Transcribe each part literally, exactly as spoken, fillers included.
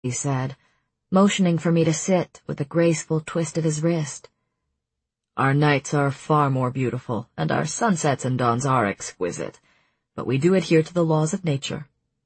he said, motioning for me to sit with a graceful twist of his wrist. Our nights are far more beautiful, and our sunsets and dawns are exquisite, but we do adhere to the laws of nature.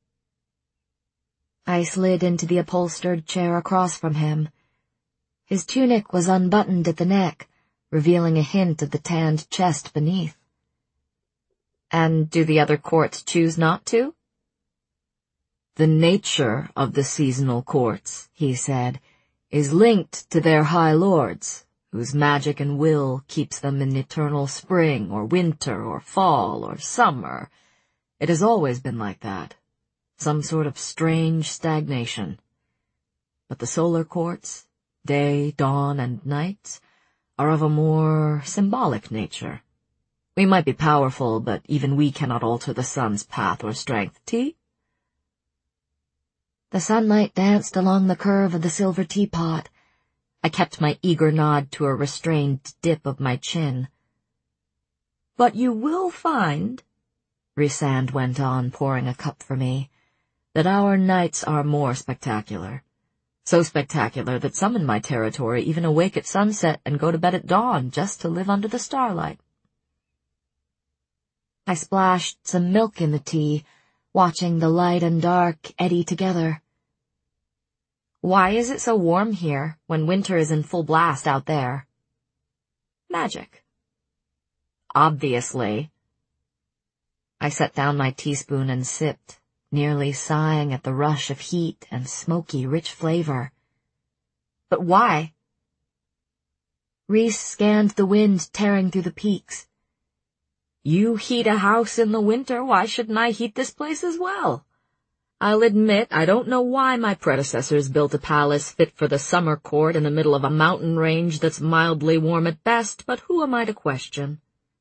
I slid into the upholstered chair across from him. His tunic was unbuttoned at the neck, revealing a hint of the tanned chest beneath. And do the other courts choose not to? The nature of the seasonal courts, he said, is linked to their high lords, whose magic and will keeps them in eternal spring or winter or fall or summer. It has always been like that, some sort of strange stagnation. But the solar courts, day, dawn, and night, are of a more symbolic nature. We might be powerful, but even we cannot alter the sun's path or strength. Tea? The sunlight danced along the curve of the silver teapot. I kept my eager nod to a restrained dip of my chin. But you will find, Rhysand went on, pouring a cup for me, that our nights are more spectacular. So spectacular that some in my territory even awake at sunset and go to bed at dawn just to live under the starlight. I splashed some milk in the tea, watching the light and dark eddy together. Why is it so warm here when winter is in full blast out there? Magic. Obviously. I set down my teaspoon and sipped, nearly sighing at the rush of heat and smoky, rich flavor. But why? Rhys scanned the wind tearing through the peaks. You heat a house in the winter, why shouldn't I heat this place as well? I'll admit I don't know why my predecessors built a palace fit for the summer court in the middle of a mountain range that's mildly warm at best, but who am I to question?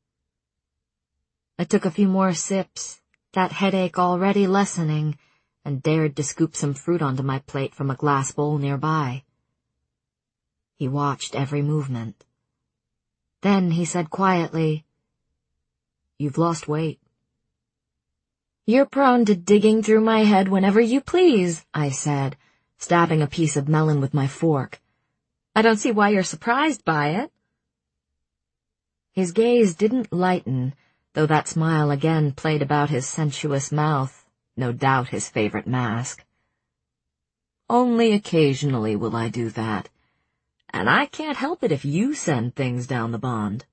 I took a few more sips, that headache already lessening, and dared to scoop some fruit onto my plate from a glass bowl nearby. He watched every movement. Then he said quietly, You've lost weight. You're prone to digging through my head whenever you please, I said, stabbing a piece of melon with my fork. I don't see why you're surprised by it. His gaze didn't lighten, though that smile again played about his sensuous mouth, no doubt his favorite mask. Only occasionally will I do that, and I can't help it if you send things down the bond.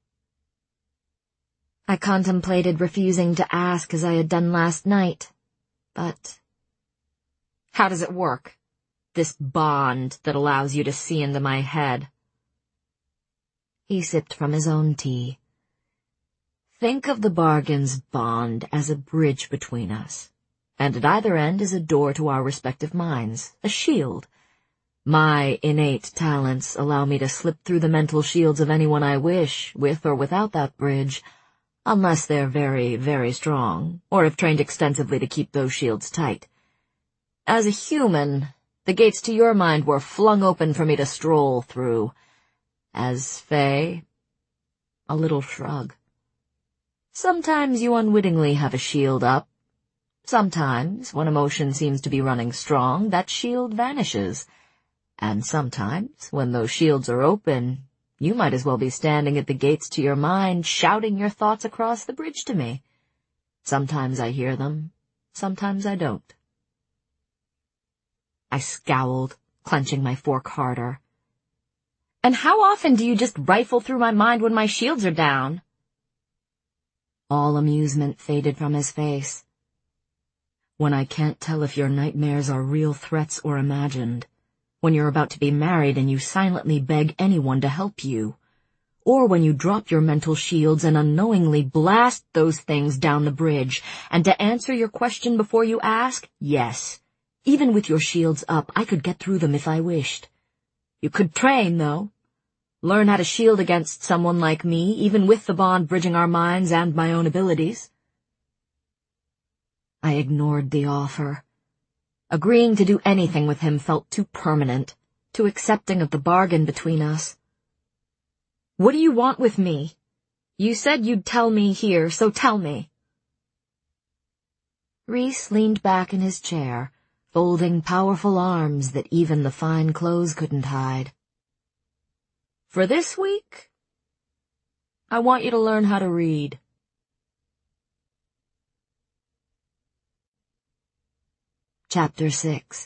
I contemplated refusing to ask as I had done last night, but... How does it work, this bond that allows you to see into my head? He sipped from his own tea. Think of the bargain's bond as a bridge between us, and at either end is a door to our respective minds, a shield. My innate talents allow me to slip through the mental shields of anyone I wish, with or without that bridge, unless they're very, very strong, or have trained extensively to keep those shields tight. As a human, the gates to your mind were flung open for me to stroll through. As Fae, a little shrug. Sometimes you unwittingly have a shield up. Sometimes, when emotion seems to be running strong, that shield vanishes. And sometimes, when those shields are open, you might as well be standing at the gates to your mind, shouting your thoughts across the bridge to me. Sometimes I hear them, sometimes I don't. I scowled, clenching my fork harder. And how often do you just rifle through my mind when my shields are down? All amusement faded from his face. When I can't tell if your nightmares are real threats or imagined. When you're about to be married and you silently beg anyone to help you. Or when you drop your mental shields and unknowingly blast those things down the bridge. And to answer your question before you ask, yes. Even with your shields up, I could get through them if I wished. You could train, though. Learn how to shield against someone like me, even with the bond bridging our minds and my own abilities. I ignored the offer. Agreeing to do anything with him felt too permanent, too accepting of the bargain between us. What do you want with me? You said you'd tell me here, so tell me. Rhys leaned back in his chair, folding powerful arms that even the fine clothes couldn't hide. For this week, I want you to learn how to read. Chapter six.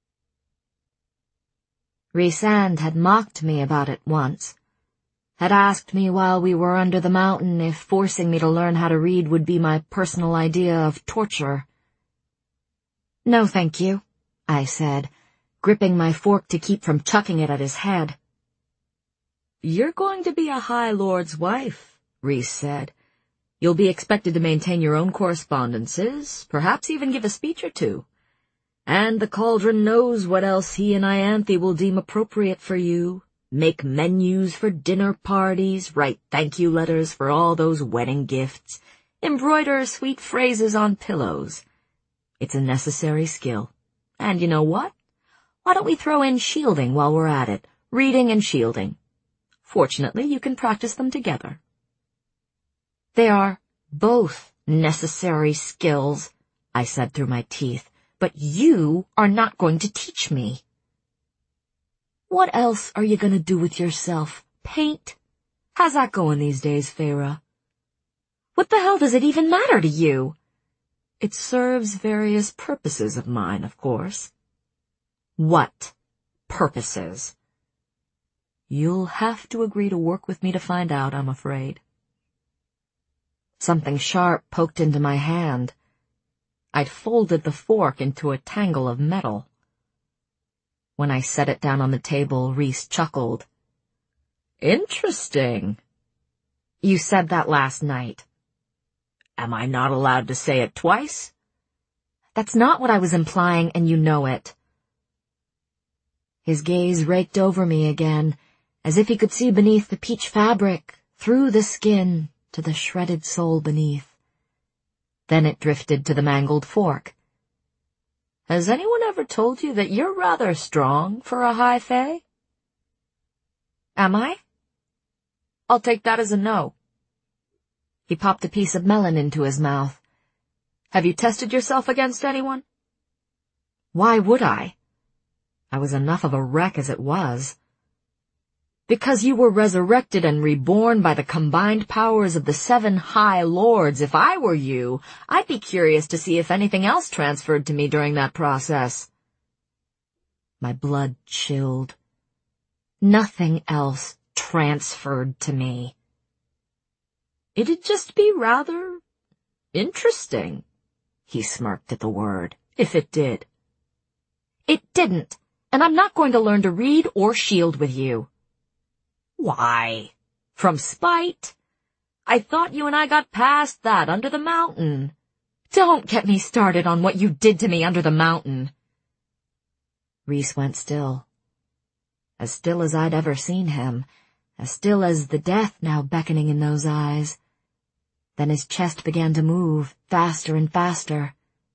Rhysand had mocked me about it once, had asked me while we were under the mountain if forcing me to learn how to read would be my personal idea of torture. "No, thank you," I said, gripping my fork to keep from chucking it at his head. "You're going to be a High Lord's wife," Rhys said. "You'll be expected to maintain your own correspondences, perhaps even give a speech or two. And the Cauldron knows what else he and Ianthe will deem appropriate for you. Make menus for dinner parties, write thank-you letters for all those wedding gifts, embroider sweet phrases on pillows. It's a necessary skill. And you know what? Why don't we throw in shielding while we're at it? Reading and shielding. Fortunately, you can practice them together." "They are both necessary skills," I said through my teeth, "but you are not going to teach me." "What else are you going to do with yourself? Paint? How's that going these days, Feyre?" "What the hell does it even matter to you?" "It serves various purposes of mine, of course." "What purposes?" "You'll have to agree to work with me to find out, I'm afraid." Something sharp poked into my hand. I'd folded the fork into a tangle of metal. When I set it down on the table, Rhys chuckled. "Interesting." "You said that last night." "Am I not allowed to say it twice?" "That's not what I was implying, and you know it." His gaze raked over me again, as if he could see beneath the peach fabric, through the skin, to the shredded soul beneath. Then it drifted to the mangled fork. "Has anyone ever told you that you're rather strong for a High Fae?" "Am I?" "I'll take that as a no." He popped a piece of melon into his mouth. "Have you tested yourself against anyone?" "Why would I? I was enough of a wreck as it was." "Because you were resurrected and reborn by the combined powers of the seven High Lords. If I were you, I'd be curious to see if anything else transferred to me during that process." My blood chilled. Nothing else transferred to me. "It'd just be rather interesting," he smirked at the word, "if it did." "It didn't, and I'm not going to learn to read or shield with you." "Why? From spite? I thought you and I got past that under the mountain." "Don't get me started on what you did to me under the mountain." Rhys went still. As still as I'd ever seen him, as still as the death now beckoning in those eyes. Then his chest began to move, faster and faster.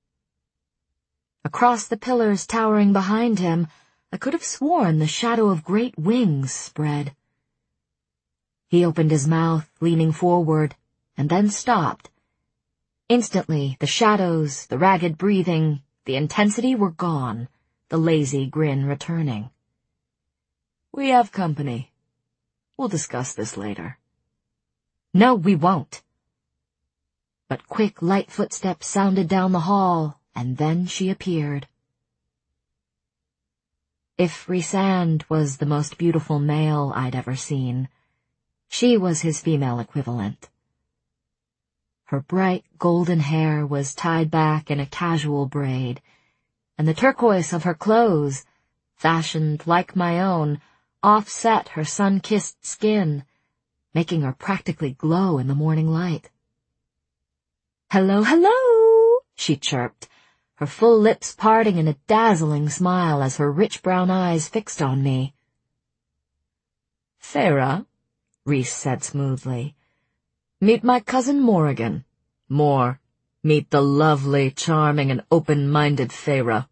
Across the pillars towering behind him, I could have sworn the shadow of great wings spread. He opened his mouth, leaning forward, and then stopped. Instantly, the shadows, the ragged breathing, the intensity were gone, the lazy grin returning. "We have company. We'll discuss this later." "No, we won't." But quick, light footsteps sounded down the hall, and then she appeared. If Rhysand was the most beautiful male I'd ever seen, she was his female equivalent. Her bright golden hair was tied back in a casual braid, and the turquoise of her clothes, fashioned like my own, offset her sun-kissed skin, making her practically glow in the morning light. "Hello, hello," she chirped, her full lips parting in a dazzling smile as her rich brown eyes fixed on me. "Feyre," Rhys said smoothly, "meet my cousin Morrigan. Mor, meet the lovely, charming, and open-minded Feyre."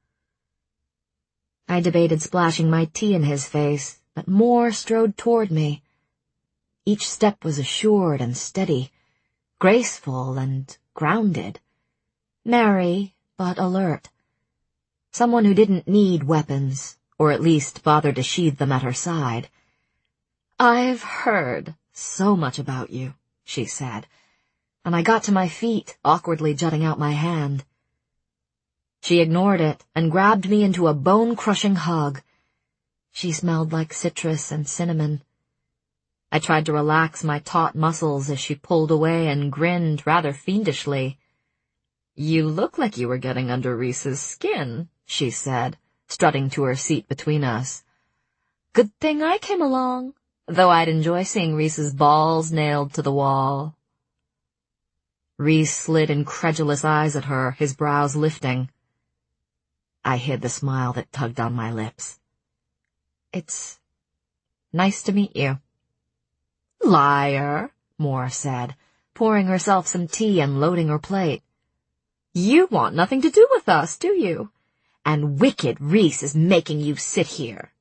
I debated splashing my tea in his face, but Mor strode toward me. Each step was assured and steady, graceful and grounded, merry but alert. Someone who didn't need weapons, or at least bothered to sheathe them at her side. "I've heard so much about you," she said, and I got to my feet, awkwardly jutting out my hand. She ignored it and grabbed me into a bone-crushing hug. She smelled like citrus and cinnamon. I tried to relax my taut muscles as she pulled away and grinned rather fiendishly. "You look like you were getting under Reese's skin," she said, strutting to her seat between us. "Good thing I came along, though I'd enjoy seeing Reese's balls nailed to the wall." Reese slid incredulous eyes at her, his brows lifting. I hid the smile that tugged on my lips. "It's nice to meet you." "Liar," Moore said, pouring herself some tea and loading her plate. "You want nothing to do with us, do you? And wicked Reese is making you sit here."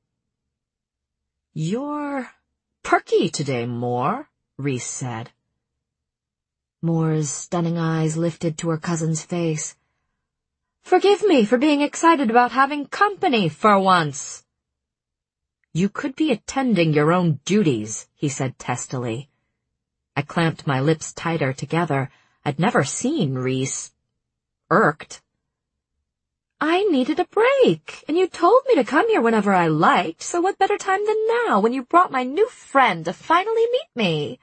"You're perky today, Moore," Reese said. Moore's stunning eyes lifted to her cousin's face. "Forgive me for being excited about having company for once." "You could be attending your own duties," he said testily. I clamped my lips tighter together. I'd never seen Reese irked. "I needed a break, and you told me to come here whenever I liked, so what better time than now, when you brought my new friend to finally meet me?"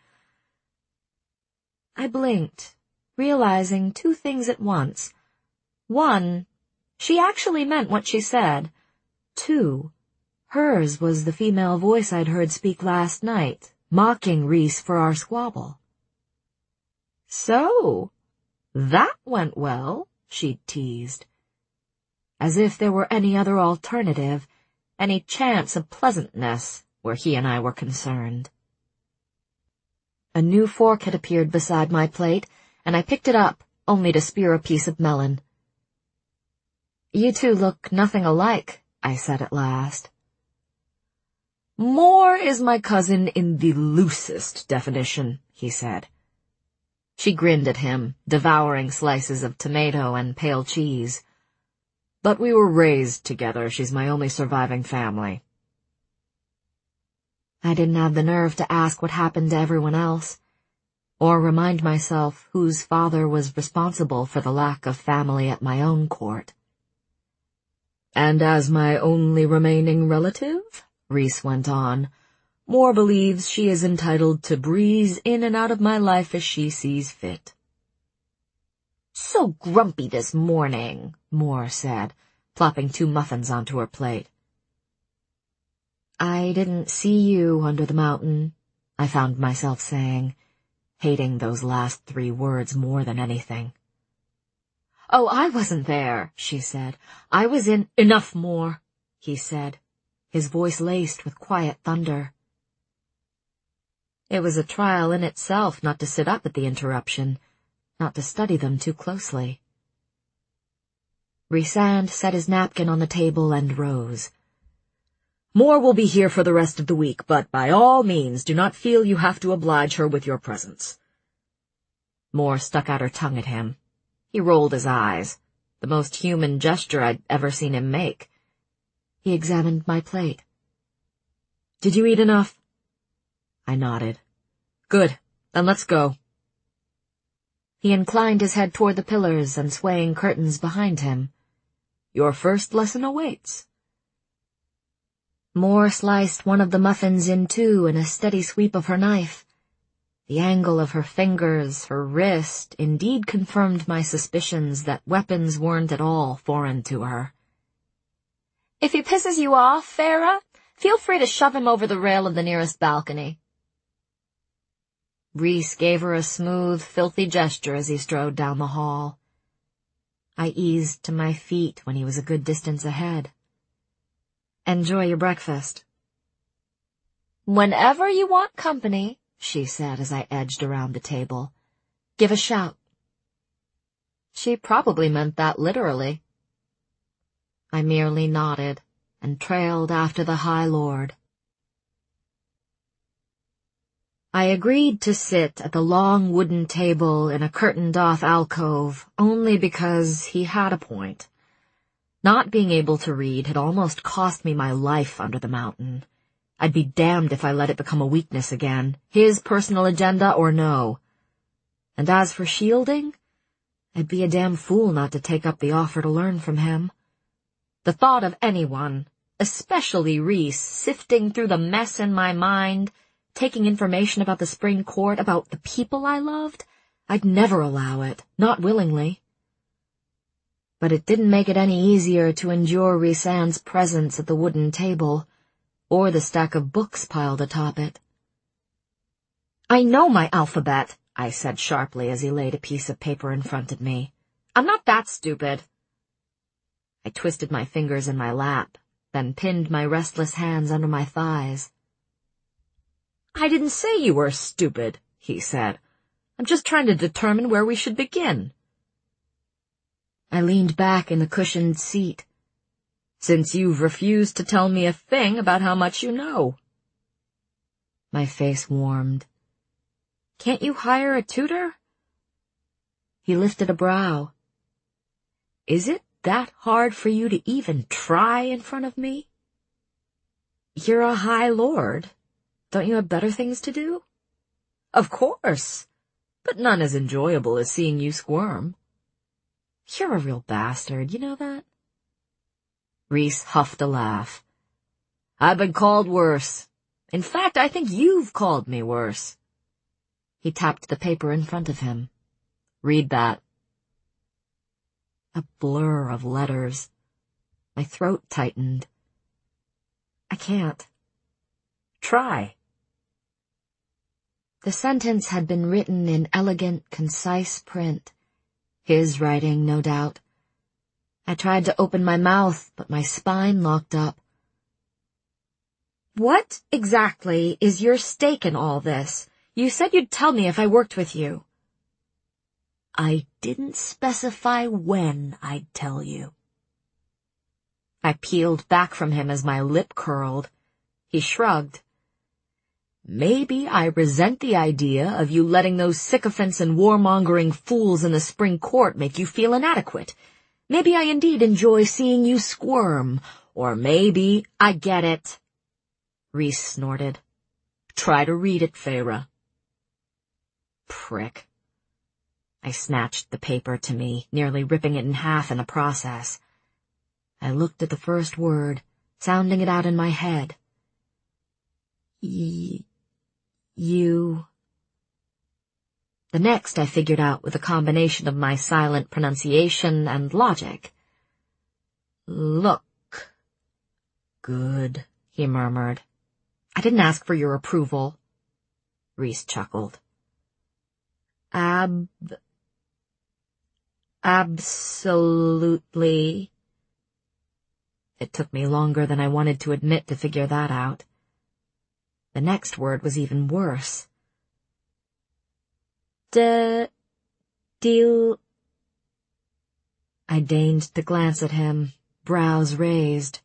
I blinked, realizing two things at once. One, she actually meant what she said. Two, hers was the female voice I'd heard speak last night, mocking Reese for our squabble. "So, that went well," she teased. As if there were any other alternative, any chance of pleasantness where he and I were concerned. A new fork had appeared beside my plate, and I picked it up, only to spear a piece of melon. "You two look nothing alike," I said at last. "Moore is my cousin in the loosest definition," he said. She grinned at him, devouring slices of tomato and pale cheese. "But we were raised together. She's my only surviving family." I didn't have the nerve to ask what happened to everyone else, or remind myself whose father was responsible for the lack of family at my own court. "And as my only remaining relative," Reese went on, "Moore believes she is entitled to breeze in and out of my life as she sees fit." "So grumpy this morning," Moore said, plopping two muffins onto her plate. "I didn't see you under the mountain," I found myself saying, hating those last three words more than anything. "Oh, I wasn't there," she said. "I was in—" "Enough, Moore," he said, his voice laced with quiet thunder. It was a trial in itself not to sit up at the interruption, not to study them too closely. Rhysand set his napkin on the table and rose. "Moore will be here for the rest of the week, but by all means do not feel you have to oblige her with your presence." Moore stuck out her tongue at him. He rolled his eyes, the most human gesture I'd ever seen him make. He examined my plate. "Did you eat enough?" I nodded. "Good, then let's go." He inclined his head toward the pillars and swaying curtains behind him. "Your first lesson awaits." Moore sliced one of the muffins in two in a steady sweep of her knife. The angle of her fingers, her wrist, indeed confirmed my suspicions that weapons weren't at all foreign to her. "If he pisses you off, Farah, feel free to shove him over the rail of the nearest balcony." Reese gave her a smooth, filthy gesture as he strode down the hall. I eased to my feet when he was a good distance ahead. "Enjoy your breakfast." "Whenever you want company," she said as I edged around the table, "give a shout." She probably meant that literally. I merely nodded and trailed after the High Lord. I agreed to sit at the long wooden table in a curtained-off alcove only because he had a point. Not being able to read had almost cost me my life under the mountain. I'd be damned if I let it become a weakness again, his personal agenda or no. And as for shielding, I'd be a damn fool not to take up the offer to learn from him. The thought of anyone, especially Reese, sifting through the mess in my mind, taking information about the spring court, about the people I loved, I'd never allow it, not willingly. But it didn't make it any easier to endure Rhys-Anne's presence at the wooden table, or the stack of books piled atop it. "I know my alphabet," I said sharply as he laid a piece of paper in front of me. "I'm not that stupid." I twisted my fingers in my lap, then pinned my restless hands under my thighs. "I didn't say you were stupid," he said. "I'm just trying to determine where we should begin." I leaned back in the cushioned seat. "Since you've refused to tell me a thing about how much you know." My face warmed. "Can't you hire a tutor?" He lifted a brow. "Is it that hard for you to even try in front of me? You're a high lord. Don't you have better things to do?" "Of course, but none as enjoyable as seeing you squirm." "You're a real bastard, you know that?" Reese huffed a laugh. "I've been called worse. In fact, I think you've called me worse." He tapped the paper in front of him. "Read that." A blur of letters. My throat tightened. "I can't." "Try." The sentence had been written in elegant, concise print. His writing, no doubt. I tried to open my mouth, but my spine locked up. "What exactly is your stake in all this? You said you'd tell me if I worked with you." "I didn't specify when I'd tell you." I peeled back from him as my lip curled. He shrugged. "Maybe I resent the idea of you letting those sycophants and warmongering fools in the spring court make you feel inadequate. Maybe I indeed enjoy seeing you squirm, or maybe—" "I get it," Reese snorted. "Try to read it, Feyre." Prick. I snatched the paper to me, nearly ripping it in half in the process. I looked at the first word, sounding it out in my head. Y... you... The next I figured out with a combination of my silent pronunciation and logic. "Look." "Good," he murmured. "I didn't ask for your approval." Reese chuckled. Ab... Absolutely. It took me longer than I wanted to admit to figure that out. The next word was even worse. De... deal... I deigned to glance at him, brows raised.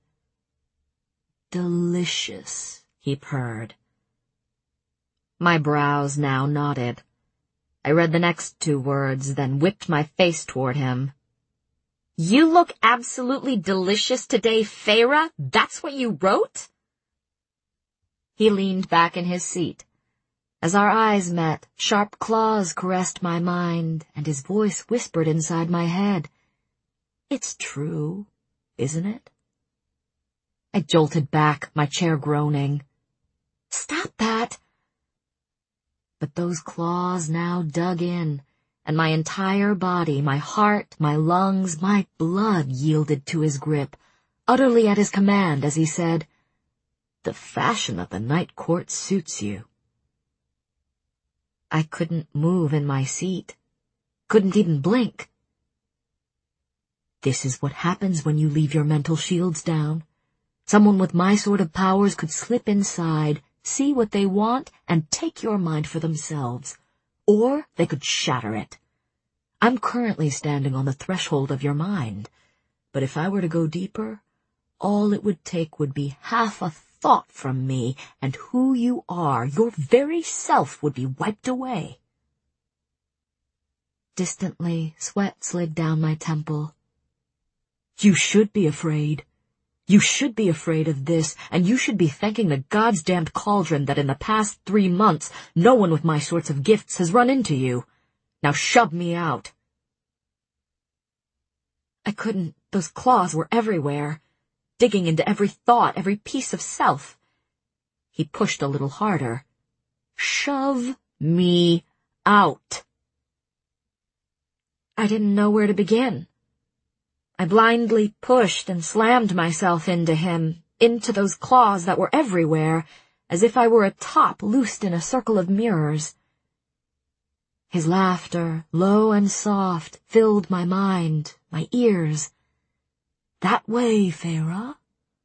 "Delicious," he purred. My brows now nodded. I read the next two words, then whipped my face toward him. "You look absolutely delicious today, Feyre? That's what you wrote?" He leaned back in his seat. As our eyes met, sharp claws caressed my mind, and his voice whispered inside my head. "It's true, isn't it?" I jolted back, my chair groaning. "Stop that!" But those claws now dug in, and my entire body, my heart, my lungs, my blood yielded to his grip, utterly at his command as he said, "The fashion of the night court suits you." I couldn't move in my seat, couldn't even blink. "This is what happens when you leave your mental shields down. Someone with my sort of powers could slip inside, see what they want, and take your mind for themselves. Or they could shatter it. I'm currently standing on the threshold of your mind, but if I were to go deeper, all it would take would be half a thought from me, and who you are, your very self, would be wiped away." Distantly, sweat slid down my temple. You should be afraid. You should be afraid of this, and you should be thanking the God's damned cauldron that in the past three months no one with my sorts of gifts has run into you. Now shove me out. I couldn't. Those claws were everywhere, digging into every thought, every piece of self. He pushed a little harder. Shove me out. I didn't know where to begin. I blindly pushed and slammed myself into him, into those claws that were everywhere, as if I were a top loosed in a circle of mirrors. His laughter, low and soft, filled my mind, my ears. That way, Feyre.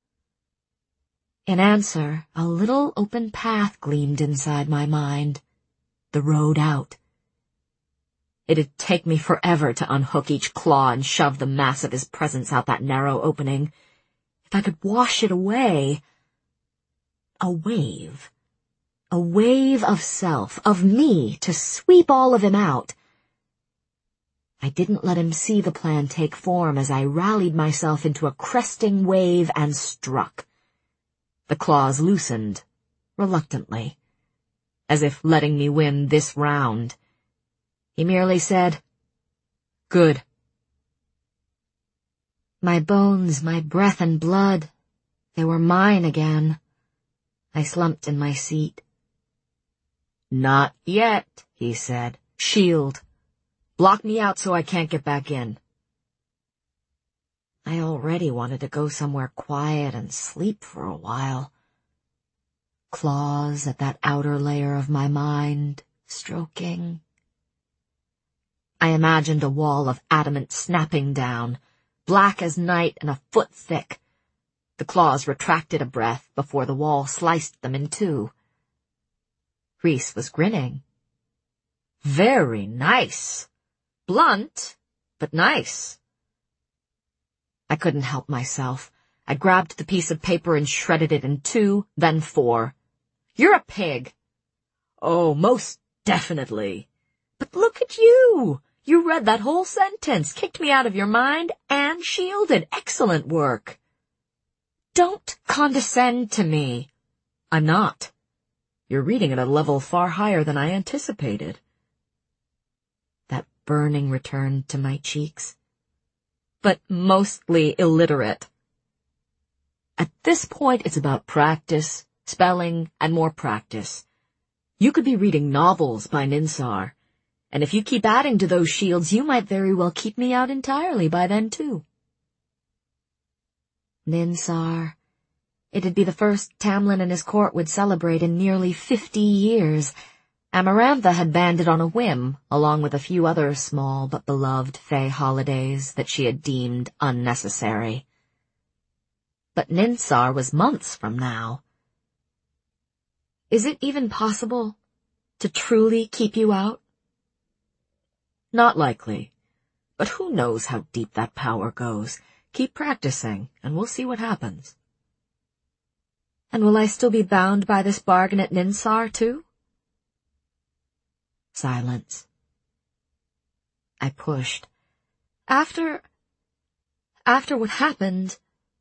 In answer, a little open path gleamed inside my mind. The road out. It'd take me forever to unhook each claw and shove the mass of his presence out that narrow opening. If I could wash it away. A wave. A wave of self, of me, to sweep all of him out. I didn't let him see the plan take form as I rallied myself into a cresting wave and struck. The claws loosened, reluctantly, as if letting me win this round. He merely said, "Good." My bones, my breath and blood, they were mine again. I slumped in my seat. "Not yet," he said. "Shield. Block me out so I can't get back in." I already wanted to go somewhere quiet and sleep for a while. Claws at that outer layer of my mind, stroking. I imagined a wall of adamant snapping down, black as night and a foot thick. The claws retracted a breath before the wall sliced them in two. Rhys was grinning. "Very nice. Blunt, but nice." I couldn't help myself. I grabbed the piece of paper and shredded it in two, then four. "You're a pig." "Oh, most definitely. But look at you. You read that whole sentence, kicked me out of your mind, and shielded. Excellent work." "Don't condescend to me." "I'm not. You're reading at a level far higher than I anticipated." That burning returned to my cheeks. "But mostly illiterate." "At this point, it's about practice, spelling, and more practice. You could be reading novels by Ninsar, and if you keep adding to those shields, you might very well keep me out entirely by then, too." Ninsar. It'd be the first Tamlin and his court would celebrate in nearly fifty years. Amarantha had banned it on a whim, along with a few other small but beloved Fae holidays that she had deemed unnecessary. But Ninsar was months from now. Is it even possible to truly keep you out? Not likely. But who knows how deep that power goes? Keep practicing, and we'll see what happens. And will I still be bound by this bargain at Ninsar, too? Silence. I pushed. After... After what happened...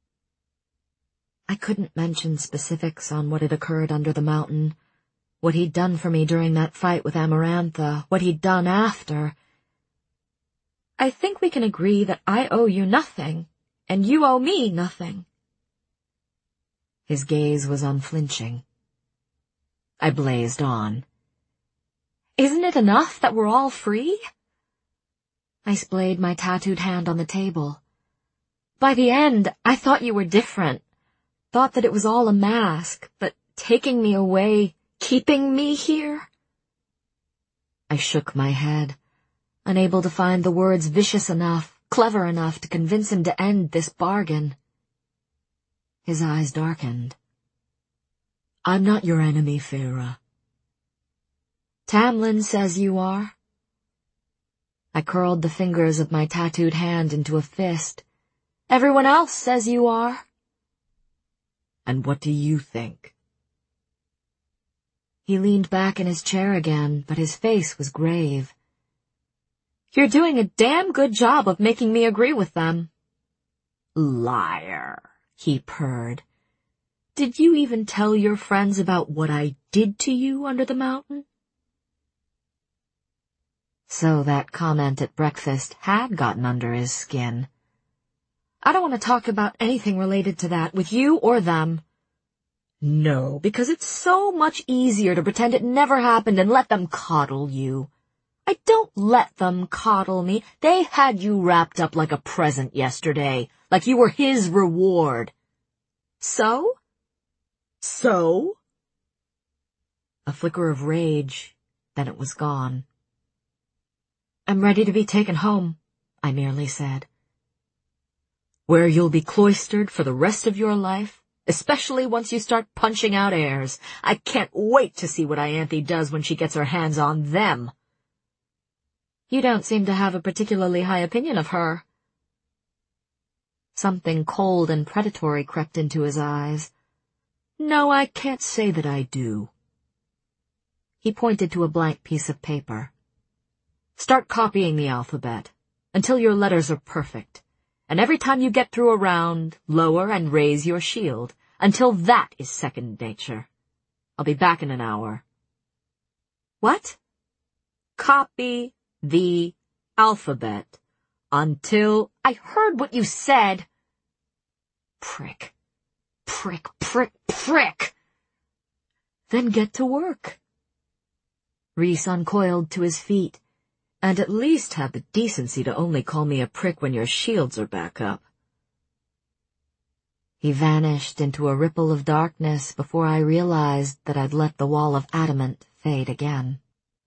I couldn't mention specifics on what had occurred under the mountain, what he'd done for me during that fight with Amarantha, what he'd done after. I think we can agree that I owe you nothing, and you owe me nothing. His gaze was unflinching. I blazed on. Isn't it enough that we're all free? I splayed my tattooed hand on the table. By the end, I thought you were different. Thought that it was all a mask, but taking me away, keeping me here? I shook my head, unable to find the words vicious enough, clever enough to convince him to end this bargain. His eyes darkened. I'm not your enemy, Feyre. Tamlin says you are. I curled the fingers of my tattooed hand into a fist. Everyone else says you are. And what do you think? He leaned back in his chair again, but his face was grave. You're doing a damn good job of making me agree with them. Liar, he purred. Did you even tell your friends about what I did to you under the mountain? So that comment at breakfast had gotten under his skin. I don't want to talk about anything related to that with you or them. No, because it's so much easier to pretend it never happened and let them coddle you. I don't let them coddle me. They had you wrapped up like a present yesterday, like you were his reward. So? So? A flicker of rage, then it was gone. I'm ready to be taken home, I merely said. Where you'll be cloistered for the rest of your life, especially once you start punching out airs. I can't wait to see what Ianthe does when she gets her hands on them. You don't seem to have a particularly high opinion of her. Something cold and predatory crept into his eyes. No, I can't say that I do. He pointed to a blank piece of paper. Start copying the alphabet, until your letters are perfect, and every time you get through a round, lower and raise your shield, until that is second nature. I'll be back in an hour. What? Copy the alphabet, until— I heard what you said! Prick. Prick, prick, prick! Then get to work. Rhys uncoiled to his feet, and at least have the decency to only call me a prick when your shields are back up. He vanished into a ripple of darkness before I realized that I'd let the wall of adamant fade again.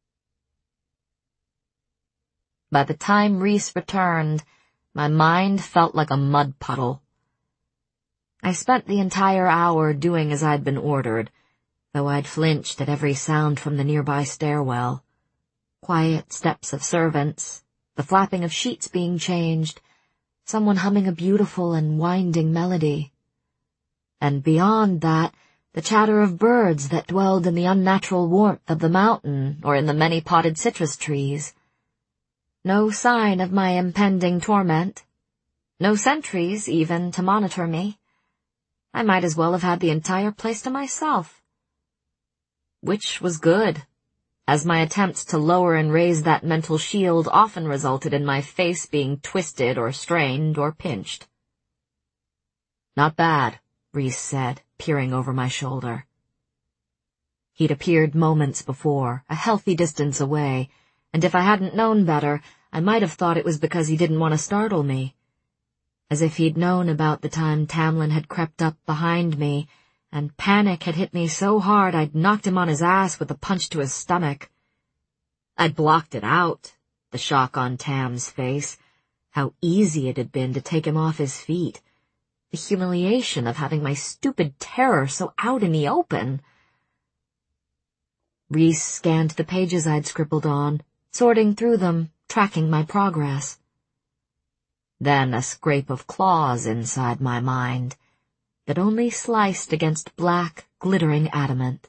By the time Rhys returned, my mind felt like a mud puddle. I spent the entire hour doing as I'd been ordered, though I'd flinched at every sound from the nearby stairwell. Quiet steps of servants, the flapping of sheets being changed, someone humming a beautiful and winding melody. And beyond that, the chatter of birds that dwelled in the unnatural warmth of the mountain or in the many-potted citrus trees. No sign of my impending torment. No sentries, even, to monitor me. I might as well have had the entire place to myself. Which was good, as my attempts to lower and raise that mental shield often resulted in my face being twisted or strained or pinched. Not bad, Rhys said, peering over my shoulder. He'd appeared moments before, a healthy distance away, and if I hadn't known better, I might have thought it was because he didn't want to startle me. As if he'd known about the time Tamlin had crept up behind me, and panic had hit me so hard I'd knocked him on his ass with a punch to his stomach. I'd blocked it out, the shock on Tam's face, how easy it had been to take him off his feet, the humiliation of having my stupid terror so out in the open. Rhys scanned the pages I'd scribbled on, sorting through them, tracking my progress. Then a scrape of claws inside my mind that only sliced against black, glittering adamant.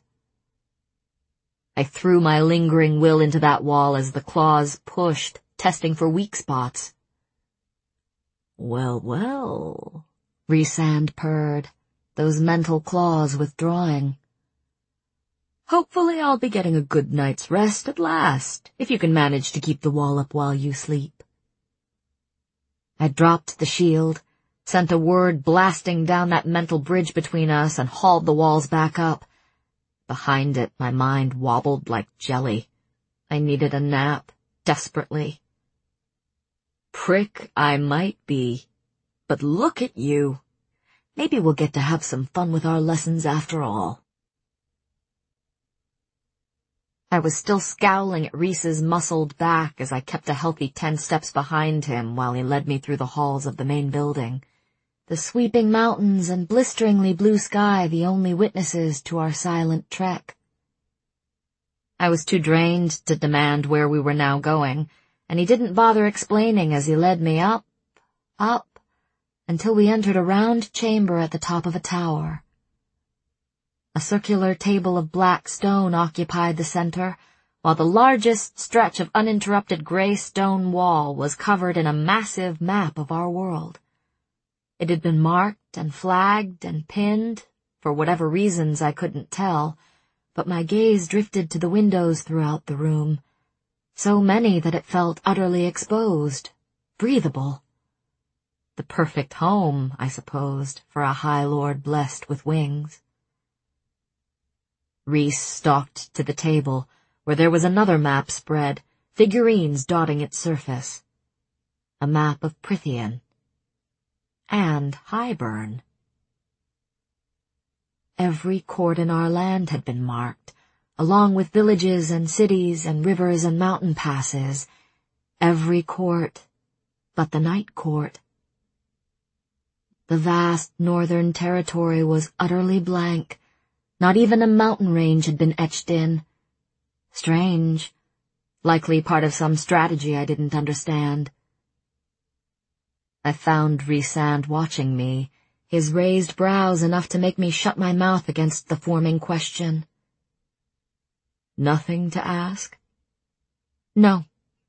I threw my lingering will into that wall as the claws pushed, testing for weak spots. Well, well, Rhysand purred, those mental claws withdrawing. Hopefully I'll be getting a good night's rest at last, if you can manage to keep the wall up while you sleep. I dropped the shield, sent a word blasting down that mental bridge between us, and hauled the walls back up. Behind it, my mind wobbled like jelly. I needed a nap, desperately. Prick I might be, but look at you. Maybe we'll get to have some fun with our lessons after all. I was still scowling at Rhys's muscled back as I kept a healthy ten steps behind him while he led me through the halls of the main building. The sweeping mountains and blisteringly blue sky the only witnesses to our silent trek. I was too drained to demand where we were now going, and he didn't bother explaining as he led me up, up, until we entered a round chamber at the top of a tower. A circular table of black stone occupied the center, while the largest stretch of uninterrupted gray stone wall was covered in a massive map of our world. It had been marked and flagged and pinned, for whatever reasons I couldn't tell, but my gaze drifted to the windows throughout the room, so many that it felt utterly exposed, breathable. The perfect home, I supposed, for a High Lord blessed with wings. Rhys stalked to the table, where there was another map spread, figurines dotting its surface. A map of Prythian. And Hybern. Every court in our land had been marked, along with villages and cities and rivers and mountain passes. Every court but the Night Court. The vast northern territory was utterly blank. Not even a mountain range had been etched in. Strange. Likely part of some strategy I didn't understand. I found Rhysand watching me, his raised brows enough to make me shut my mouth against the forming question. Nothing to ask? No.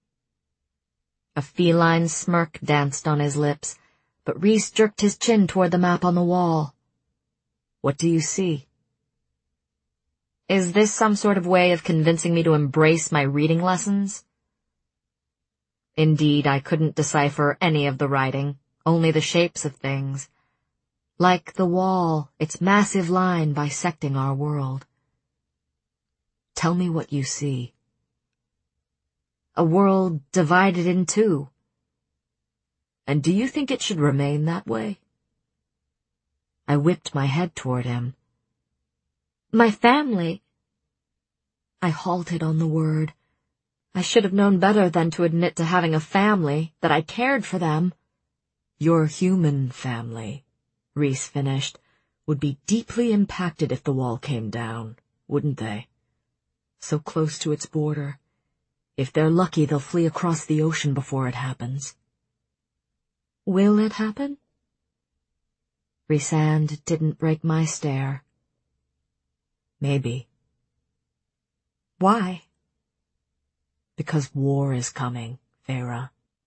A feline smirk danced on his lips, but Rhys jerked his chin toward the map on the wall. What do you see? Is this some sort of way of convincing me to embrace my reading lessons? Indeed, I couldn't decipher any of the writing, only the shapes of things. Like the wall, its massive line bisecting our world. Tell me what you see. A world divided in two. And do you think it should remain that way? I whipped my head toward him. My family. I halted on the word. I should have known better than to admit to having a family, that I cared for them. Your human family, Rhys finished, would be deeply impacted if the wall came down, wouldn't they? So close to its border. If they're lucky, they'll flee across the ocean before it happens. Will it happen? Rhysand didn't break my stare. Maybe. Why? Because war is coming, Feyre.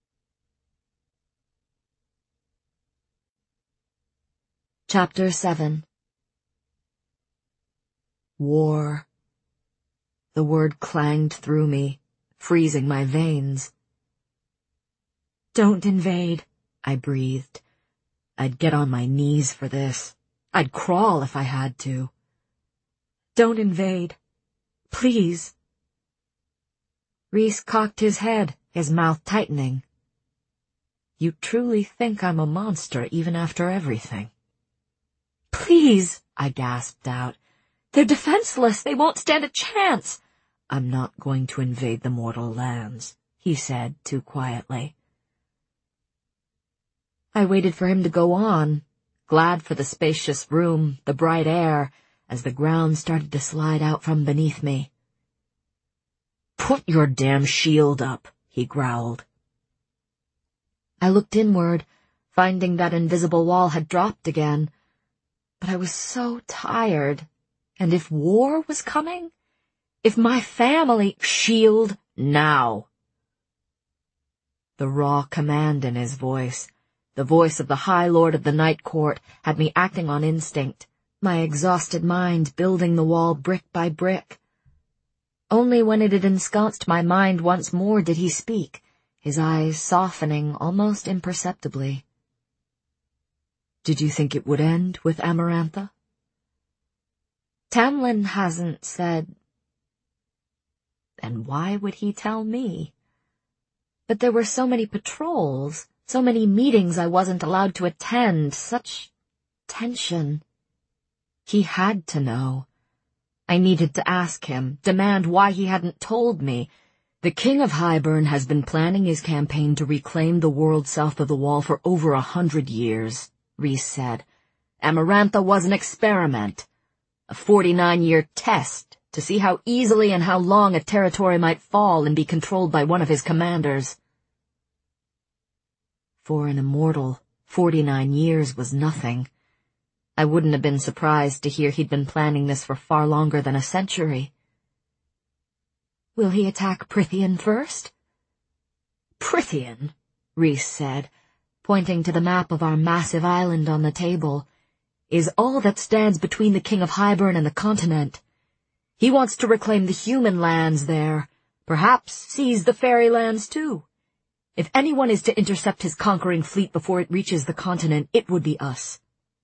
Chapter seven. War. The word clanged through me, freezing my veins. Don't invade, I breathed. I'd get on my knees for this. I'd crawl if I had to. Don't invade. Please. Rhys cocked his head, his mouth tightening. You truly think I'm a monster even after everything? Please, I gasped out. They're defenseless. They won't stand a chance. I'm not going to invade the mortal lands, he said too quietly. I waited for him to go on, glad for the spacious room, the bright air, as the ground started to slide out from beneath me. Put your damn shield up, he growled. I looked inward, finding that invisible wall had dropped again. But I was so tired. And if war was coming? If my family— Shield now! The raw command in his voice, the voice of the High Lord of the Night Court, had me acting on instinct, my exhausted mind building the wall brick by brick. Only when it had ensconced my mind once more did he speak, his eyes softening almost imperceptibly. Did you think it would end with Amarantha? Tamlin hasn't said. Then why would he tell me? But there were so many patrols, so many meetings I wasn't allowed to attend, such tension. He had to know. I needed to ask him, demand why he hadn't told me. The King of Hybern has been planning his campaign to reclaim the world south of the Wall for over a hundred years, Rhys said. Amarantha was an experiment, a forty-nine-year test to see how easily and how long a territory might fall and be controlled by one of his commanders. For an immortal, forty-nine years was nothing. I wouldn't have been surprised to hear he'd been planning this for far longer than a century. Will he attack Prythian first? Prythian, Rhys said. pointing to the map of our massive island on the table, is all that stands between the King of Hybern and the continent. He wants to reclaim the human lands there, perhaps seize the fairy lands too. If anyone is to intercept his conquering fleet before it reaches the continent, it would be us.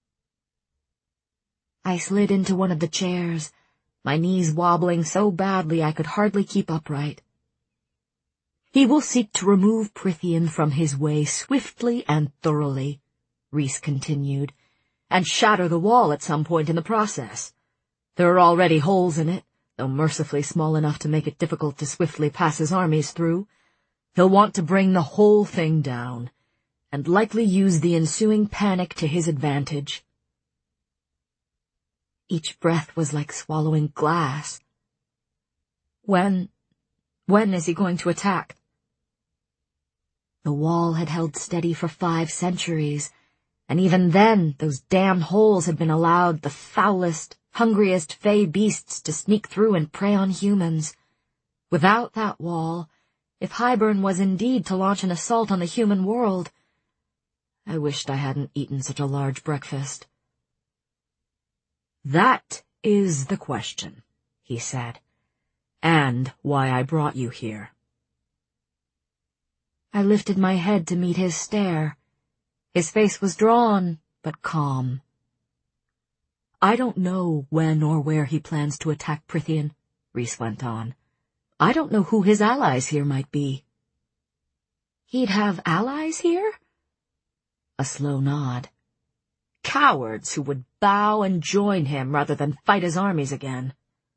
I slid into one of the chairs, my knees wobbling so badly I could hardly keep upright. He will seek to remove Prythian from his way swiftly and thoroughly, Rhys continued, and shatter the wall at some point in the process. There are already holes in it, though mercifully small enough to make it difficult to swiftly pass his armies through. He'll want to bring the whole thing down, and likely use the ensuing panic to his advantage. Each breath was like swallowing glass. When, when is he going to attack? The wall had held steady for five centuries, and even then those damned holes had been allowed the foulest, hungriest fey beasts to sneak through and prey on humans. Without that wall, if Hybern was indeed to launch an assault on the human world, I wished I hadn't eaten such a large breakfast. That is the question, he said, and why I brought you here. I lifted my head to meet his stare. His face was drawn, but calm. I don't know when or where he plans to attack Prythian, Rhys went on. I don't know who his allies here might be. He'd have allies here? A slow nod. Cowards who would bow and join him rather than fight his armies again.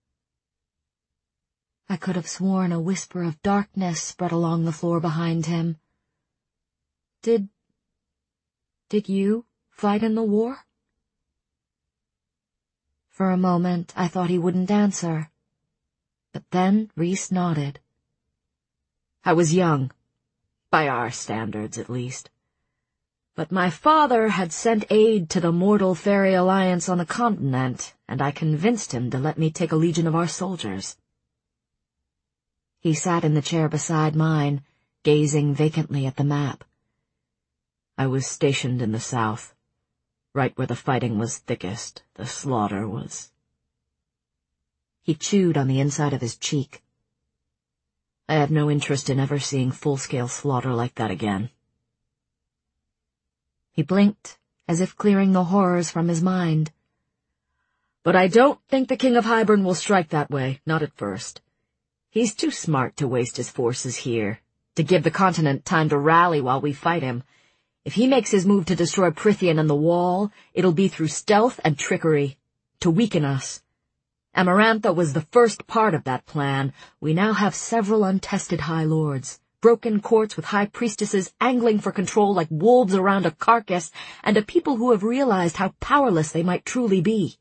I could have sworn a whisper of darkness spread along the floor behind him. Did... did you fight in the war? For a moment I thought he wouldn't answer, but then Rhys nodded. I was young, by our standards at least. But my father had sent aid to the Mortal Fairy Alliance on the continent, and I convinced him to let me take a legion of our soldiers. He sat in the chair beside mine, gazing vacantly at the map. I was stationed in the south, right where the fighting was thickest, the slaughter was. He chewed on the inside of his cheek. I have no interest in ever seeing full-scale slaughter like that again. He blinked, as if clearing the horrors from his mind. But I don't think the King of Hybern will strike that way, not at first. He's too smart to waste his forces here, to give the continent time to rally while we fight him. If he makes his move to destroy Prythian and the wall, it'll be through stealth and trickery, to weaken us. Amarantha was the first part of that plan. We now have several untested High Lords, broken courts with high priestesses angling for control like wolves around a carcass, and a people who have realized how powerless they might truly be.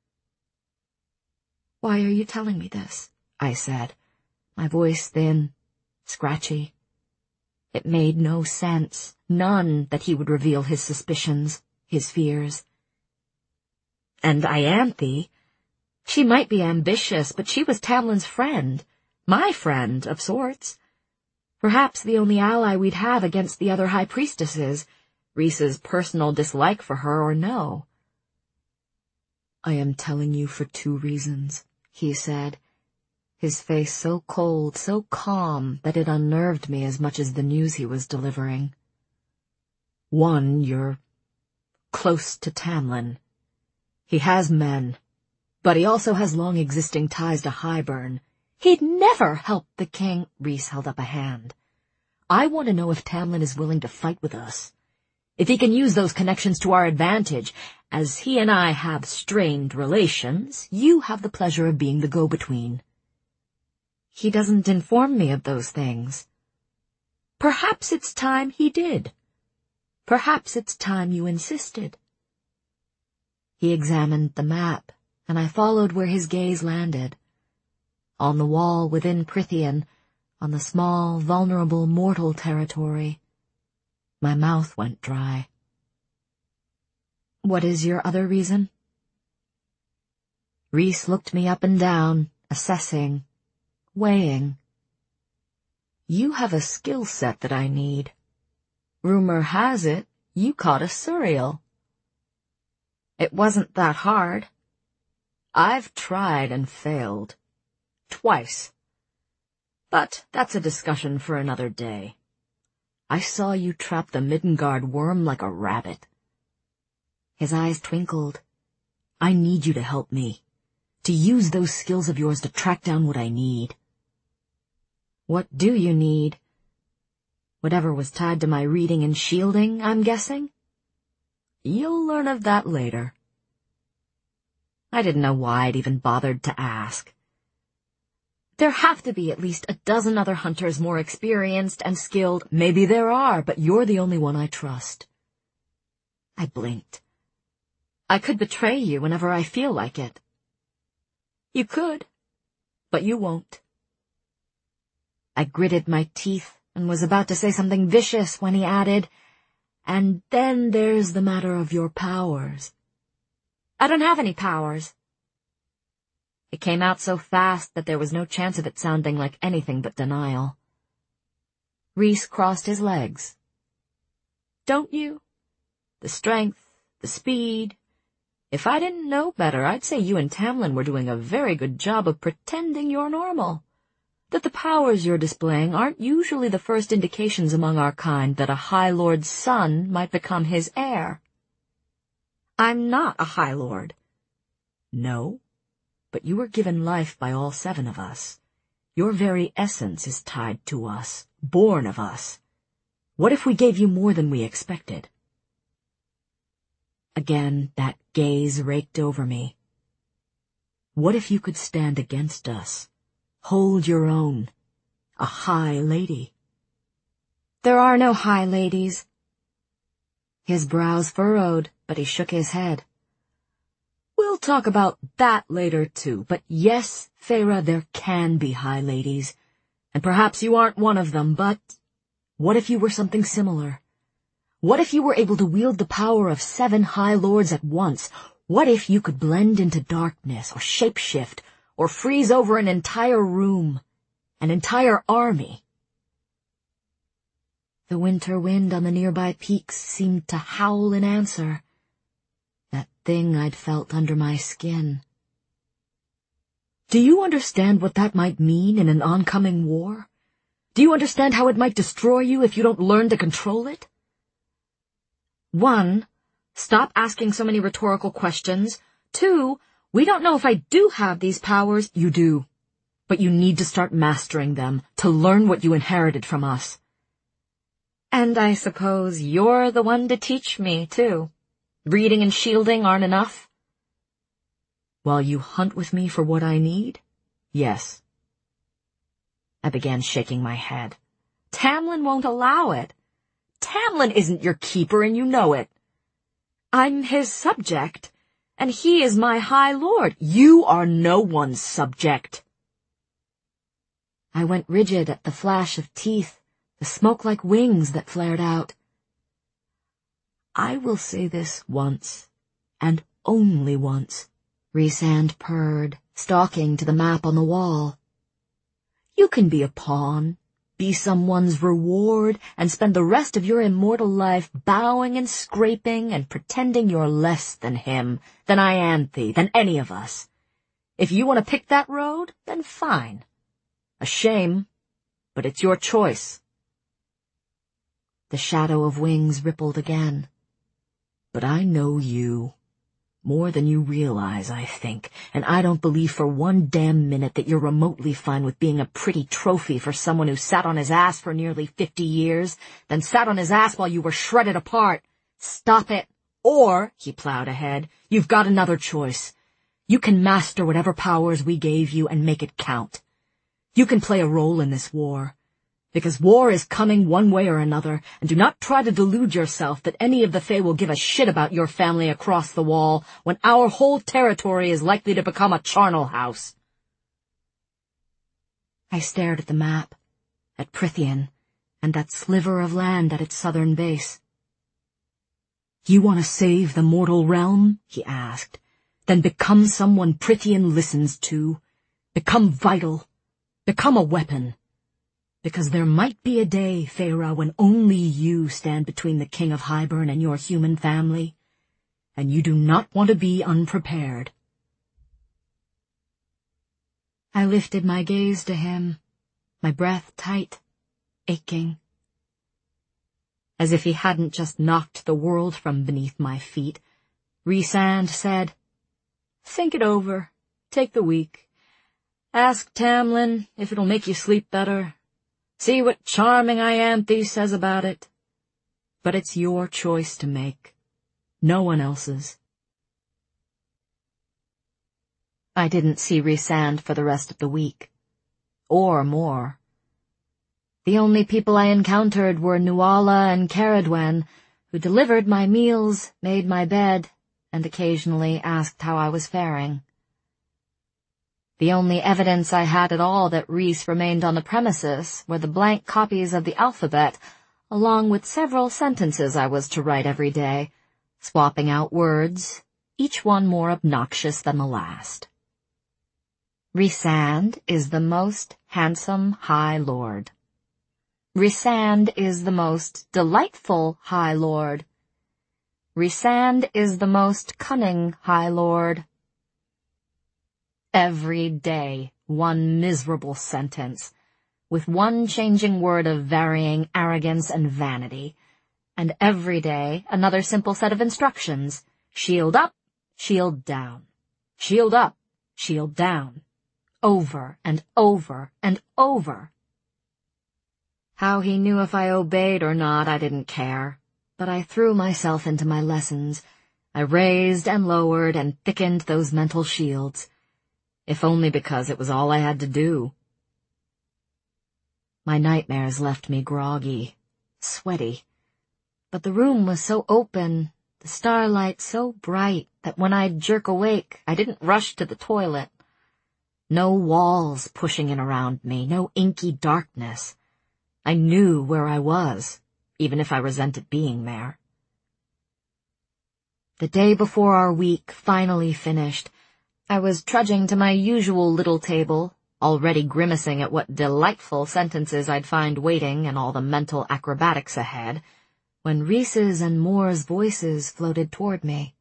Why are you telling me this? I said, my voice thin, scratchy. It made no sense, none, that he would reveal his suspicions, his fears. And Ianthe, she might be ambitious, but she was Tamlin's friend, my friend, of sorts. Perhaps the only ally we'd have against the other high priestesses, Rhys's personal dislike for her or no. I am telling you for two reasons, he said, his face so cold, so calm, that it unnerved me as much as the news he was delivering. One, you're close to Tamlin. He has men, but he also has long-existing ties to Hybern. He'd never help the king. Rhys held up a hand. I want to know if Tamlin is willing to fight with us. If he can use those connections to our advantage. As he and I have strained relations, you have the pleasure of being the go-between. He doesn't inform me of those things. Perhaps it's time he did. Perhaps it's time you insisted. He examined the map, and I followed where his gaze landed. On the wall within Prythian, on the small, vulnerable mortal territory. My mouth went dry. What is your other reason? Rhys looked me up and down, assessing, weighing. You have a skill set that I need. Rumor has it You caught a Suriel. It wasn't that hard. I've tried and failed. Twice. But that's a discussion for another day. I saw you trap the Middengard worm like a rabbit. His eyes twinkled. I need you to help me, to use those skills of yours to track down what I need. What do you need? Whatever was tied to my reading and shielding, I'm guessing? You'll learn of that later. I didn't know why I'd even bothered to ask. There have to be at least a dozen other hunters more experienced and skilled. Maybe there are, but you're the only one I trust. I blinked. I could betray you whenever I feel like it. You could, but you won't. I gritted my teeth and was about to say something vicious when he added, and then there's the matter of your powers. I don't have any powers. It came out so fast that there was no chance of it sounding like anything but denial. Rhys crossed his legs. Don't you? The strength, the speed. If I didn't know better, I'd say you and Tamlin were doing a very good job of pretending you're normal. That the powers you're displaying aren't usually the first indications among our kind that a High Lord's son might become his heir. I'm not a High Lord. No, but you were given life by all seven of us. Your very essence is tied to us, born of us. What if we gave you more than we expected? Again, that gaze raked over me. What if you could stand against us? Hold your own. A high lady. There are no high ladies. His brows furrowed, but he shook his head. We'll talk about that later, too. But yes, Feyre, there can be high ladies. And perhaps you aren't one of them, but what if you were something similar? What if you were able to wield the power of seven High Lords at once? What if you could blend into darkness, or shapeshift, or freeze over an entire room, an entire army? The winter wind on the nearby peaks seemed to howl in answer. That thing I'd felt under my skin. Do you understand what that might mean in an oncoming war? Do you understand how it might destroy you if you don't learn to control it? One, stop asking so many rhetorical questions. Two, we don't know if I do have these powers. You do. But you need to start mastering them, to learn what you inherited from us. And I suppose you're the one to teach me, too. Reading and shielding aren't enough? While you hunt with me for what I need? Yes. I began shaking my head. Tamlin won't allow it. Tamlin isn't your keeper, and you know it. I'm his subject, and he is my High Lord. You are no one's subject. I went rigid at the flash of teeth, the smoke like wings that flared out. I will say this once, and only once, Rhysand purred, stalking to the map on the wall. You can be a pawn, be someone's reward, and spend the rest of your immortal life bowing and scraping and pretending you're less than him, than Ianthe, than any of us. If you want to pick that road, then fine. A shame, but it's your choice. The shadow of wings rippled again. But I know you. More than you realize, I think, and I don't believe for one damn minute that you're remotely fine with being a pretty trophy for someone who sat on his ass for nearly fifty years, then sat on his ass while you were shredded apart. Stop it. Or, he plowed ahead, you've got another choice. You can master whatever powers we gave you and make it count. You can play a role in this war. Because war is coming one way or another, and do not try to delude yourself that any of the Fae will give a shit about your family across the wall when our whole territory is likely to become a charnel house. I stared at the map, at Prythian, and that sliver of land at its southern base. You want to save the mortal realm? He asked. Then become someone Prythian listens to. Become vital. Become a weapon. Because there might be a day, Feyre, when only you stand between the King of Hybern and your human family, and you do not want to be unprepared. I lifted my gaze to him, my breath tight, aching. As if he hadn't just knocked the world from beneath my feet, Rhysand said, "Think it over. Take the week. Ask Tamlin if it'll make you sleep better. See what charming Ianthe says about it. But it's your choice to make, no one else's." I didn't see Rhysand for the rest of the week. Or more. The only people I encountered were Nuala and Caradwen, who delivered my meals, made my bed, and occasionally asked how I was faring. The only evidence I had at all that Rhys remained on the premises were the blank copies of the alphabet, along with several sentences I was to write every day, swapping out words, each one more obnoxious than the last. Rhysand is the most handsome High Lord. Rhysand is the most delightful High Lord. Rhysand is the most cunning High Lord. Every day, one miserable sentence, with one changing word of varying arrogance and vanity, and every day another simple set of instructions: shield up, shield down, shield up, shield down, over and over and over. How he knew if I obeyed or not, I didn't care, but I threw myself into my lessons. I raised and lowered and thickened those mental shields, if only because it was all I had to do. My nightmares left me groggy, sweaty, but the room was so open, the starlight so bright, that when I'd jerk awake, I didn't rush to the toilet. No walls pushing in around me, no inky darkness. I knew where I was, even if I resented being there. The day before our week finally finished, I was trudging to my usual little table, already grimacing at what delightful sentences I'd find waiting and all the mental acrobatics ahead, when Rhys's and Mor's voices floated toward me.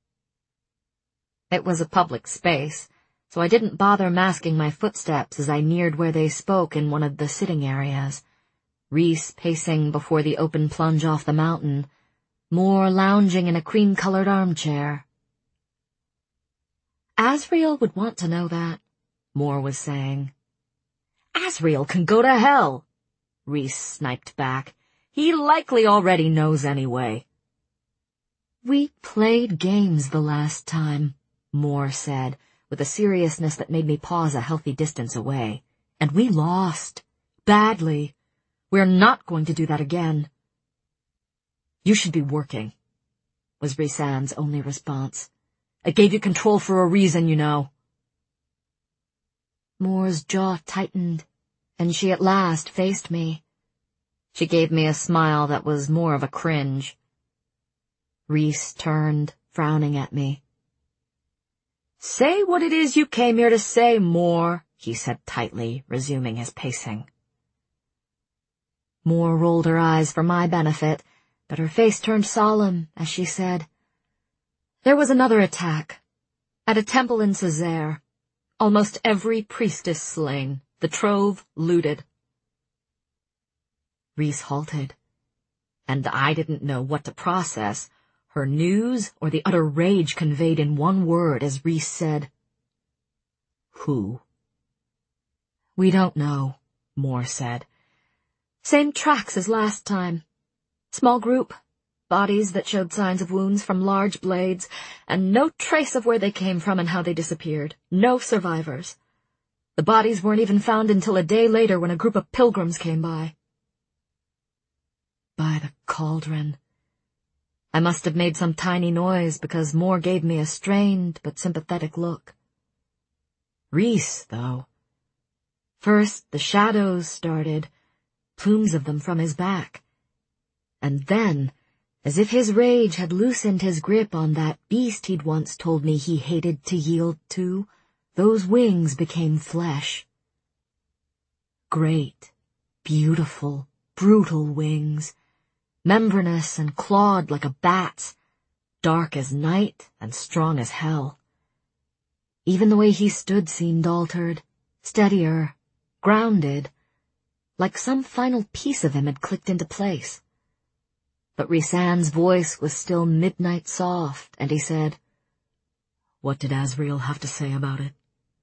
It was a public space, so I didn't bother masking my footsteps as I neared where they spoke in one of the sitting areas. Rhys pacing before the open plunge off the mountain, Mor lounging in a cream-colored armchair. "Asriel would want to know that," Mor was saying. "Asriel can go to hell," Rhys sniped back. "He likely already knows anyway." "We played games the last time," Mor said, with a seriousness that made me pause a healthy distance away. "And we lost. Badly. We're not going to do that again." "You should be working," was Rhysand's only response. "I gave you control for a reason, you know." Mor's jaw tightened, and she at last faced me. She gave me a smile that was more of a cringe. Rhys turned, frowning at me. "Say what it is you came here to say, Mor," he said tightly, resuming his pacing. Mor rolled her eyes for my benefit, but her face turned solemn as she said, "There was another attack. At a temple in Césaire. Almost every priestess slain, the trove looted." Rhys halted, and I didn't know what to process, her news or the utter rage conveyed in one word as Rhys said, "Who?" "We don't know," Mor said. "Same tracks as last time. Small group, bodies that showed signs of wounds from large blades, and no trace of where they came from and how they disappeared. No survivors. The bodies weren't even found until a day later when a group of pilgrims came by." By the cauldron. I must have made some tiny noise because Mor gave me a strained but sympathetic look. Rhys, though. First the shadows started, plumes of them from his back. And then, as if his rage had loosened his grip on that beast he'd once told me he hated to yield to, those wings became flesh. Great, Beautiful, brutal wings, membranous and clawed like a bat's, dark as night and strong as hell. Even the way he stood seemed altered, steadier, grounded, like some final piece of him had clicked into place. But Rhysand's voice was still midnight soft, and he said, "What did Asriel have to say about it?"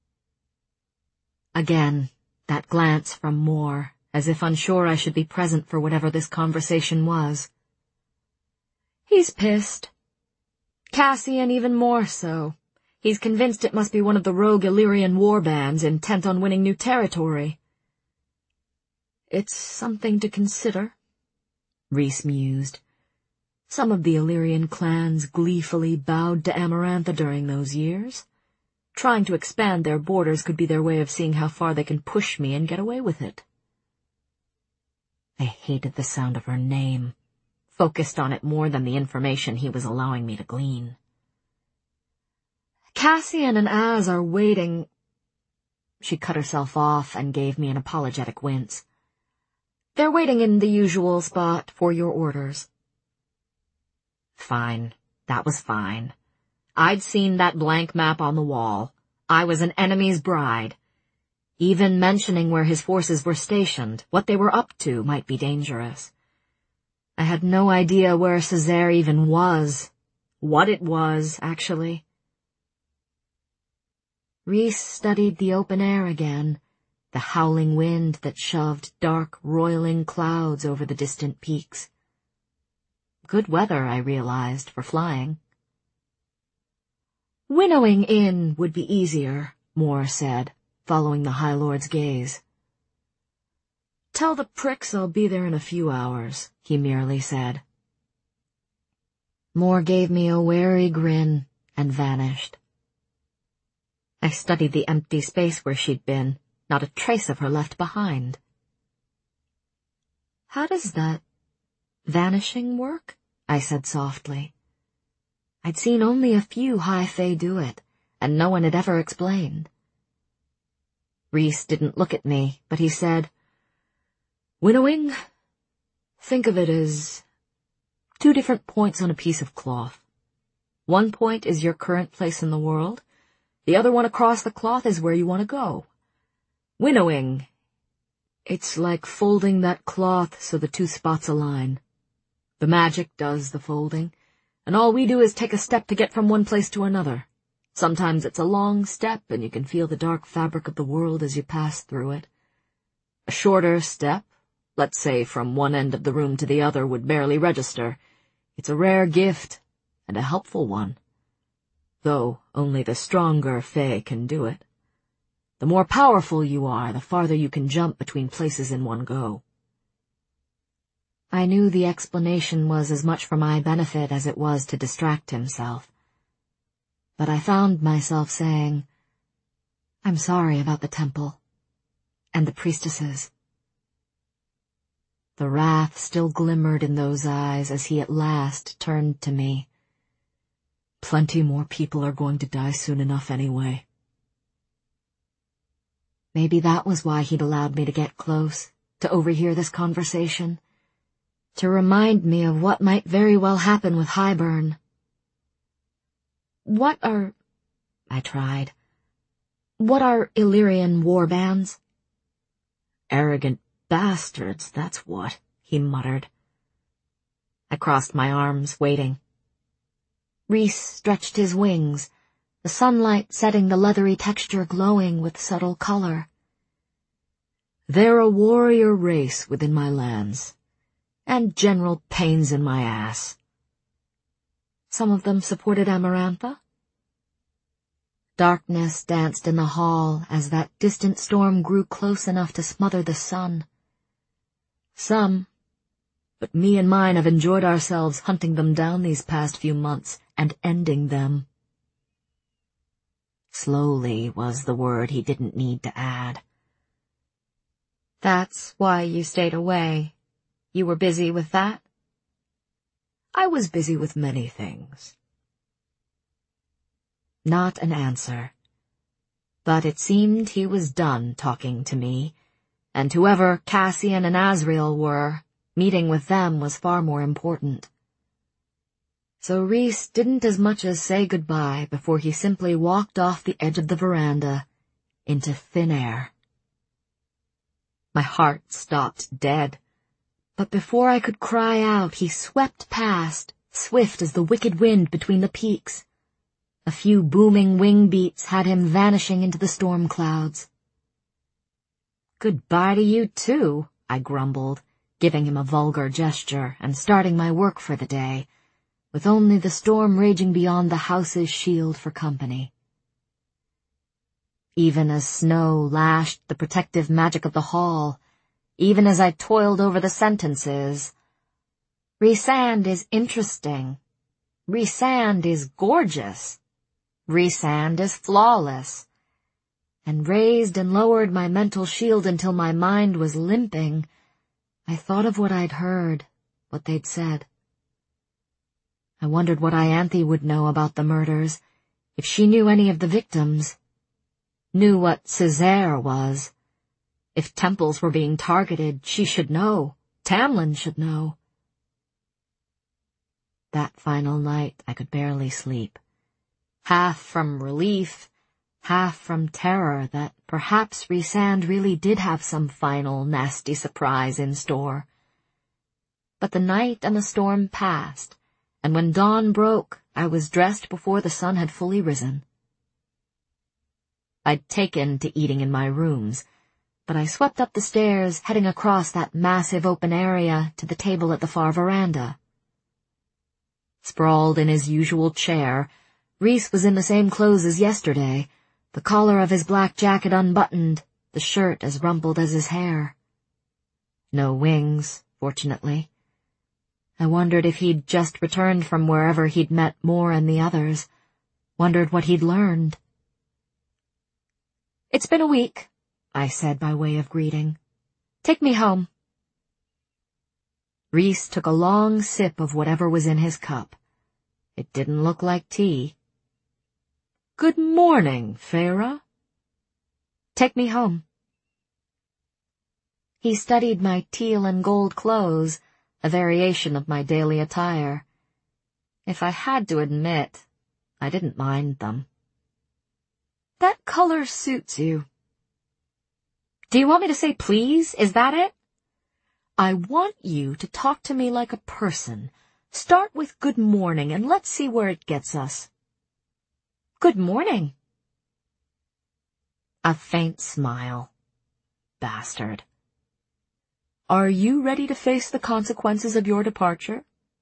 Again, that glance from Mor, as if unsure I should be present for whatever this conversation was. "He's pissed. Cassian even more so. He's convinced it must be one of the rogue Illyrian war bands intent on winning new territory." "It's something to consider," Rhys mused. "Some of the Illyrian clans gleefully bowed to Amarantha during those years. Trying to expand their borders could be their way of seeing how far they can push me and get away with it." I hated the sound of her name, focused on it more than the information he was allowing me to glean. "Cassian and Az are waiting—" She cut herself off and gave me an apologetic wince. "They're waiting in the usual spot for your orders." Fine. That was fine. I'd seen that blank map on the wall. I was an enemy's bride. Even mentioning where his forces were stationed, what they were up to, might be dangerous. I had no idea where Césaire even was. What it was, actually. Rhys studied the open air again, the howling wind that shoved dark, roiling clouds over the distant peaks. Good weather, I realized, for flying. "Winnowing in would be easier," Mor said, following the High Lord's gaze. "Tell the pricks I'll be there in a few hours," he merely said. Mor gave me a wary grin and vanished. I studied the empty space where she'd been, not a trace of her left behind. "How does that vanishing work?" I said softly. I'd seen only a few High Fae do it, and no one had ever explained. Rhys didn't look at me, but he said, "Winnowing? Think of it as two different points on a piece of cloth. One point is your current place in the world. The other one across the cloth is where you want to go. Winnowing. It's like folding that cloth so the two spots align. The magic does the folding, and all we do is take a step to get from one place to another. Sometimes it's a long step, and you can feel the dark fabric of the world as you pass through it. A shorter step, let's say from one end of the room to the other, would barely register. It's a rare gift, and a helpful one. Though only the stronger Fae can do it. The more powerful you are, the farther you can jump between places in one go." I knew the explanation was as much for my benefit as it was to distract himself. But I found myself saying, "I'm sorry about the temple. And the priestesses." The wrath still glimmered in those eyes as he at last turned to me. "Plenty more people are going to die soon enough anyway." Maybe that was why he'd allowed me to get close, to overhear this conversation, to remind me of what might very well happen with Hybern. "What are—" I tried. "What are Illyrian war bands?" "Arrogant bastards, that's what," he muttered. I crossed my arms, waiting. Rhys stretched his wings, the sunlight setting the leathery texture glowing with subtle color. "They're a warrior race within my lands, and general pains in my ass." "Some of them supported Amarantha?" Darkness danced in the hall as that distant storm grew close enough to smother the sun. "Some, but me and mine have enjoyed ourselves hunting them down these past few months and ending them." Slowly was the word he didn't need to add. "That's why you stayed away. You were busy with that?" "I was busy with many things." Not an answer. But it seemed he was done talking to me, and whoever Cassian and Azriel were, meeting with them was far more important. So Rhys didn't as much as say goodbye before he simply walked off the edge of the veranda into thin air. My heart stopped dead, but before I could cry out, he swept past, swift as the wicked wind between the peaks. A few booming wing beats had him vanishing into the storm clouds. "Goodbye to you, too," I grumbled, giving him a vulgar gesture and starting my work for the day, with only the storm raging beyond the house's shield for company. Even as snow lashed the protective magic of the hall, even as I toiled over the sentences, Rhysand is interesting. Rhysand is gorgeous. Rhysand is flawless. And raised and lowered my mental shield until my mind was limping, I thought of what I'd heard, what they'd said. I wondered what Ianthe would know about the murders, if she knew any of the victims, knew what Césaire was. If temples were being targeted, she should know. Tamlin should know. That final night I could barely sleep, half from relief, half from terror that perhaps Rhysand really did have some final nasty surprise in store. But the night and the storm passed, and when dawn broke, I was dressed before the sun had fully risen. I'd taken to eating in my rooms, but I swept up the stairs, heading across that massive open area to the table at the far veranda. Sprawled in his usual chair, Rhys was in the same clothes as yesterday, the collar of his black jacket unbuttoned, the shirt as rumpled as his hair. No wings, fortunately. I wondered if he'd just returned from wherever he'd met Mor and the others, wondered what he'd learned. "It's been a week," I said by way of greeting. "Take me home." Rhys took a long sip of whatever was in his cup. It didn't look like tea. "Good morning, Feyre." "Take me home." He studied my teal and gold clothes, a variation of my daily attire. If I had to admit, I didn't mind them. "That color suits you." "Do you want me to say please? Is that it?" "I want you to talk to me like a person. Start with good morning, and let's see where it gets us." "Good morning." A faint smile. Bastard. "Are you ready to face the consequences of your departure?"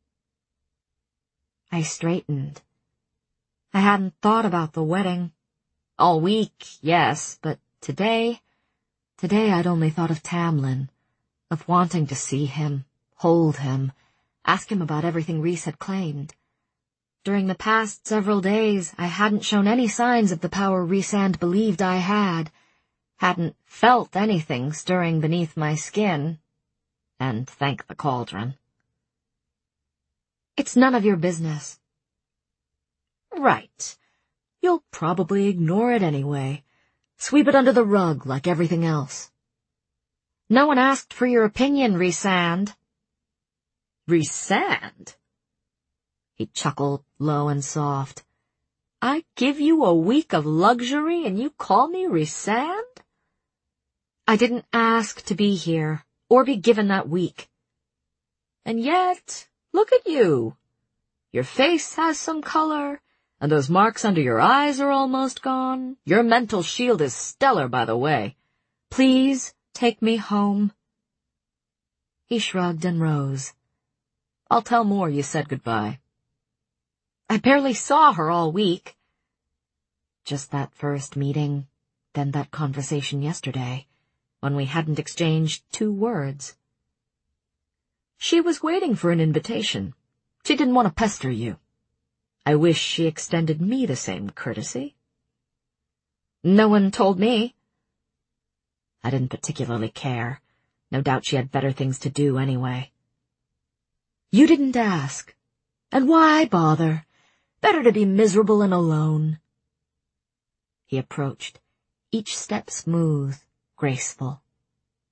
I straightened. I hadn't thought about the wedding. All week, yes, but today, today I'd only thought of Tamlin, of wanting to see him, hold him, ask him about everything Rhys had claimed. During the past several days, I hadn't shown any signs of the power Rhysand believed I had, hadn't felt anything stirring beneath my skin, and thank the cauldron. "It's none of your business." "Right. You'll probably ignore it anyway. Sweep it under the rug like everything else." "No one asked for your opinion, Rhysand." "Rhysand?" He chuckled low and soft. "I give you a week of luxury and you call me Rhysand?" "I didn't ask to be here, or be given that week." "And yet, look at you. Your face has some color, and those marks under your eyes are almost gone. Your mental shield is stellar, by the way. Please take me home." He shrugged and rose. "I'll tell Mor you said goodbye." "I barely saw her all week." Just that first meeting, then that conversation yesterday, when we hadn't exchanged two words. "She was waiting for an invitation. She didn't want to pester you. I wish she extended me the same courtesy." "No one told me." I didn't particularly care. No doubt she had better things to do anyway. "You didn't ask. And why bother? Better to be miserable and alone." He approached, each step smooth, graceful.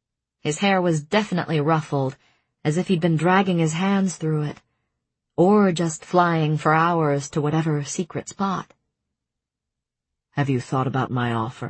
His hair was definitely ruffled, as if he'd been dragging his hands through it, or just flying for hours to whatever secret spot. Have you thought about my offer?